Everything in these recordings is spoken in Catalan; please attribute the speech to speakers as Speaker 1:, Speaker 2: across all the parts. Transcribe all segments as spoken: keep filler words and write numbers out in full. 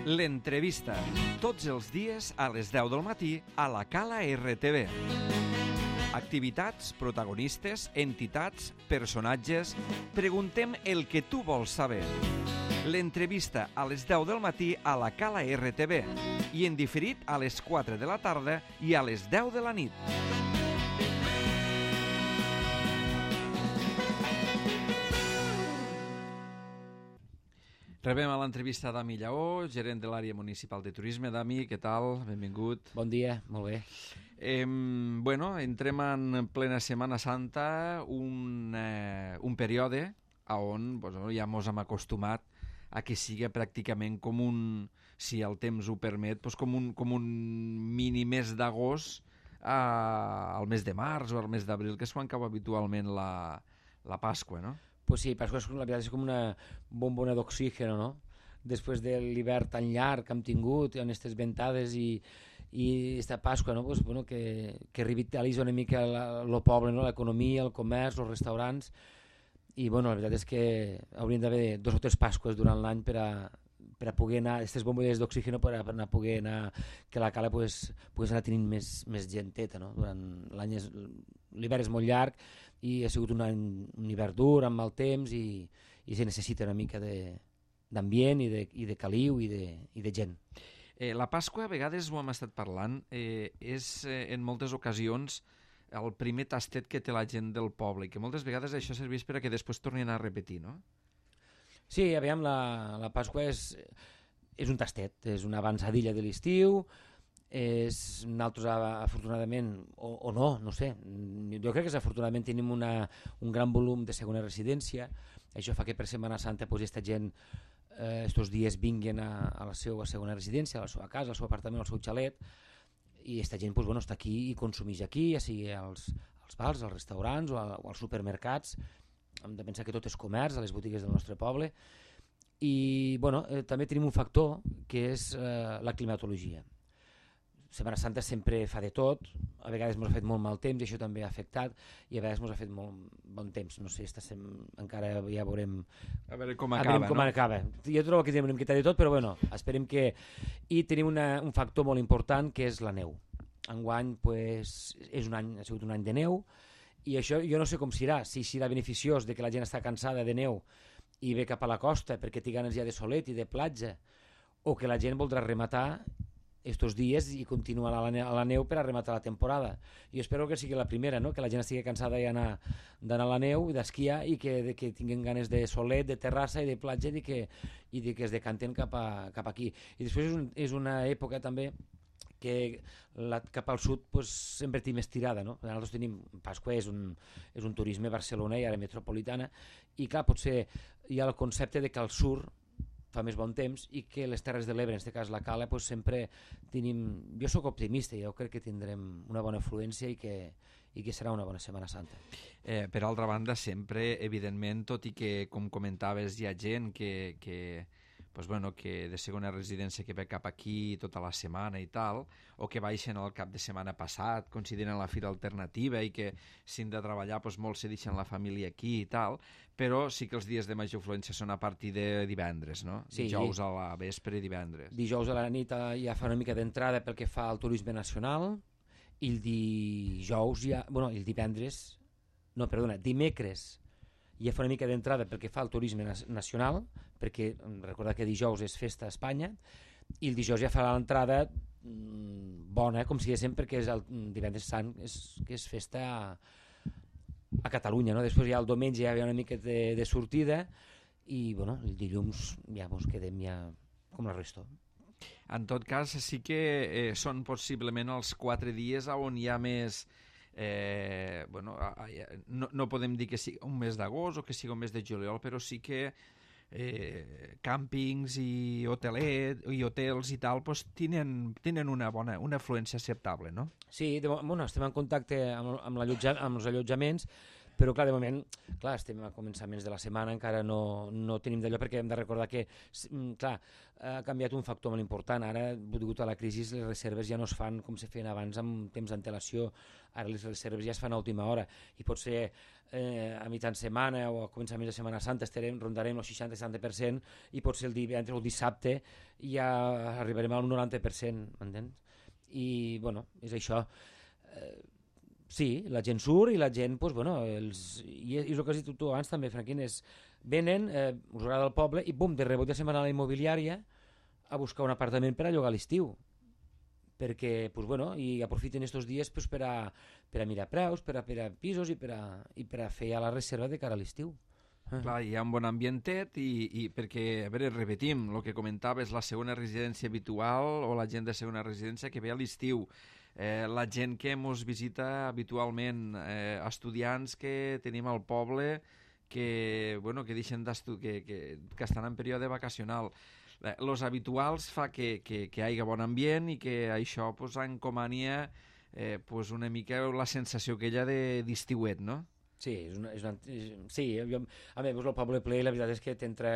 Speaker 1: L'entrevista, tots els dies a les deu del matí a la Cala R T V. Activitats, protagonistes, entitats, personatges... Preguntem el que tu vols saber. L'entrevista a les deu del matí a la Cala R T V i en diferit a les quatre de la tarda i a les deu de la nit. Rebem a l'entrevista Dami Lleó, gerent de l'àrea municipal de turisme. Dami, què tal? Benvingut.
Speaker 2: Bon dia, molt bé.
Speaker 1: Eh, bueno, entrem en plena Setmana Santa, un, eh, un període on pues, ja mos hem acostumat a que sigui pràcticament com un, si el temps ho permet, pues, com, un, com un mini mes d'agost eh, al mes de març o al mes d'abril, que és quan cau habitualment la, la Pasqua, no?
Speaker 2: Pues sí, Pasqua és, la veritat és com una bombona d'oxígeno, no? Després de l'hivern tan llarg que hem tingut, amb aquestes ventades i, i esta Pasqua, no? Pues, bueno, que, que revitalitza una mica el poble, no? L'economia, el comerç, els restaurants, i bueno, la veritat és que hauríem d'haver dos o tres Pasques durant l'any per a, per a poder anar, aquestes bombolles d'oxígeno per a, per a poder anar, que la Cala pues, pues anar tenint més, més genteta, no? Durant l'any és, l'hivern és molt llarg i ha sigut un, any, un hivern dur, amb mal temps, i, i se necessita una mica d'ambient i, de, i de caliu i de, i de gent.
Speaker 1: Eh, la Pasqua, a vegades ho hem estat parlant, eh, és eh, en moltes ocasions el primer tastet que té la gent del poble, i que moltes vegades això serveix per a que després tornin a repetir, no?
Speaker 2: Sí, aviam, la, la Pasqua és, és un tastet, és una avançadilla de l'estiu, és, nosaltres afortunadament, o, o no, no sé, jo crec que afortunadament tenim una, un gran volum de segona residència, això fa que per Setmana Santa pues, aquesta gent eh, estos dies vinguin a, a la seva segona residència, a la seva casa, al seu apartament, al seu xalet, i aquesta gent pues, bueno, està aquí i consumeix aquí, ja sigui als, als bars, als restaurants o, a, o als supermercats. Hem de pensar que tot és comerç a les botigues del nostre poble, i bueno, eh, també tenim un factor que és eh, la climatologia. Setmana Santa sempre fa de tot, a vegades ens ha fet molt mal temps i això també ha afectat, i a vegades ens ha fet molt bon temps, no sé, sem... encara ja veurem,
Speaker 1: a veure com acaba,
Speaker 2: veurem com
Speaker 1: no?
Speaker 2: acaba. Jo trobo que tenim una miqueta de tot, però bueno, esperem que... I tenim una, un factor molt important que és la neu. Enguany pues, és un any, ha sigut un any de neu, i això jo no sé com serà, si serà beneficiós de que la gent està cansada de neu i ve cap a la costa perquè té ganes ja de solet i de platja, o que la gent voldrà rematar estos dies i continuar a la, a la neu per a rematar la temporada. Jo espero que sigui la primera, no? Que la gent estigui cansada d'anar a la neu i d'esquiar i que, de, que tinguin ganes de solet, de terrassa i de platja i de que, i de que es decanten cap, a, cap aquí. I després és, un, és una època també que la, cap al sud pues, sempre té més tirada, no? Nosaltres tenim, Pasqua és un, és un turisme Barcelona i àrea metropolitana, i clar, potser hi ha el concepte de que al sud fa més bon temps i que les Terres de l'Ebre, en aquest cas la Cala, pues sempre tenim... Jo sóc optimista i jo crec que tindrem una bona afluència i que, i que serà una bona Setmana Santa.
Speaker 1: Eh, per altra banda, sempre, evidentment, tot i que, com comentaves, hi ha gent que, que, pues bueno, que de segona residència que ve cap aquí tota la setmana i tal, o que baixen al cap de setmana passat, consideren la fira alternativa i que si han de treballar, pues molts se deixen la família aquí i tal, però sí que els dies de major afluència són a partir de divendres, no?
Speaker 2: Sí.
Speaker 1: Dijous a la vespre i divendres.
Speaker 2: Dijous a la nit ja fa una mica d'entrada pel que fa al turisme nacional, i el dijous ja... Bueno, el divendres... No, perdona, dimecres ja fa una mica d'entrada pel que fa al turisme nacional, perquè recordar que dijous és festa a Espanya, i el dijous ja farà l'entrada bona, com si diguéssim, perquè és el divendres sant, és, que és festa a, a Catalunya, no? Després ja el diumenge ja hi ha una mica de, de sortida, i bueno, el dilluns ja ens quedem ja com la resta.
Speaker 1: En tot cas, sí que eh, són possiblement els quatre dies on hi ha més... Eh, bueno, no, no podem dir que sigui un mes d'agost o que sigui un mes de juliol, però sí que eh, càmpings i hotelet i hotels i tal pues, tenen, tenen una bona una afluència acceptable, no?
Speaker 2: Sí, de, bueno, estem en contacte amb, amb, amb els allotjaments Però, clar, de moment, clar, estem a començaments de la setmana, encara no, no tenim d'allò, perquè hem de recordar que, clar, ha canviat un factor molt important. Ara, degut a la crisi, les reserves ja no es fan com se feien abans amb temps d'antelació. Ara les reserves ja es fan a última hora i pot ser eh, a mitjan setmana o a començaments de Setmana Santa estarem, rondarem el seixanta setanta per cent i pot ser el divendres o el dissabte ja arribarem al noranta per cent, m'entens? I, bueno, és això. Eh, sí, la gent surt i la gent, pues, bueno, els, i és el que has dit tu abans també, Franquín, és venen, eh, us agrada el poble i bum, de rebot ja se'n van a la immobiliària a buscar un apartament per a llogar a l'estiu, perquè, pues, bueno, i aprofiten estos dies pues, per, a, per a mirar preus, per a, per a pisos i per a, i per a fer ja la reserva de cara a l'estiu.
Speaker 1: Clar, hi ha un bon ambientet i, i perquè, a veure, repetim, el que comentaves, la segona residència habitual o la gent de segona residència que ve a l'estiu, eh, la gent que ens visita habitualment, eh, estudiants que tenim al poble que, bueno, que deixen d'estu que, que, que estan en període vacacional. Els habituals fa que, que, que hi hagi bon ambient i que això pues, encomania eh, pues, una mica la sensació aquella d'estiuet, no?
Speaker 2: Sí, és una, és una, és, sí jo, a mi, el poble ple, la veritat és que t'entra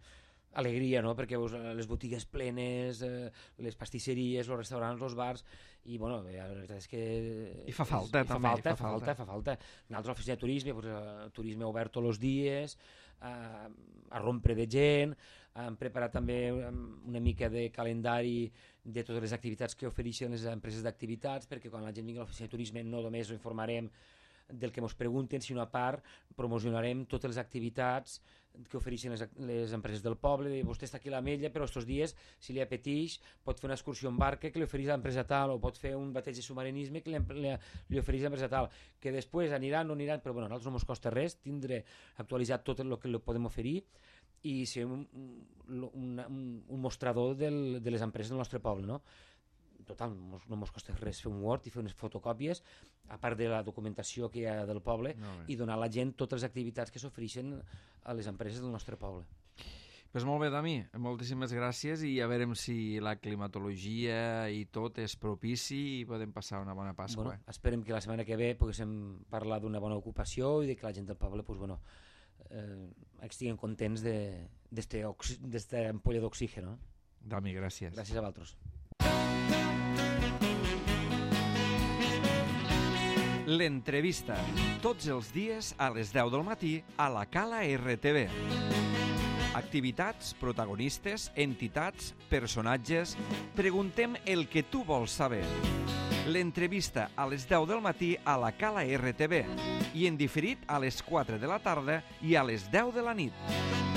Speaker 2: alegria, no? Perquè veus les botigues plenes, eh, les pastisseries, els restaurants, els bars, i bueno, la veritat és que...
Speaker 1: I fa falta,
Speaker 2: és,
Speaker 1: també.
Speaker 2: Fa falta, fa falta, fa falta. Nosaltres, l'oficina de turisme, pues, uh, turisme obert tots els dies, uh, a rompre de gent, hem preparat també una mica de calendari de totes les activitats que ofereixen les empreses d'activitats, perquè quan la gent vingui a l'oficina de turisme no només ho informarem del que ens pregunten, sinó a part promocionarem totes les activitats que ofereixen les, les empreses del poble. Vostè està aquí a l'Ametlla, però estos dies, si li apeteix, pot fer una excursió en barca que li ofereix l'empresa tal, o pot fer un bateig de submarinisme que li, li, li ofereix l'empresa tal, que després aniran o no aniran, però bueno, a nosaltres no ens costa res tindre actualitzat tot el que li podem oferir i ser un, un, un, un mostrador del, de les empreses del nostre poble, no? Total, no ens costa res fer un Word i fer unes fotocòpies, a part de la documentació que hi ha del poble, no, i donar a la gent totes les activitats que s'ofereixen a les empreses del nostre poble.
Speaker 1: Pues molt bé, Dami, moltíssimes gràcies i a veure si la climatologia i tot és propici i podem passar una bona Pasqua.
Speaker 2: Bueno, esperem que la setmana que ve poguéssim parlar d'una bona ocupació i de que la gent del poble pues, bueno, eh, estiguin contents d'esta ampolla d'oxígeno.
Speaker 1: Dami, gràcies.
Speaker 2: Gràcies a vosaltres.
Speaker 1: L'entrevista, tots els dies a les deu del matí a la Cala R T V. Activitats, protagonistes, entitats, personatges... Preguntem el que tu vols saber. L'entrevista a les deu del matí a la Cala R T V i en diferit a les quatre de la tarda i a les deu de la nit.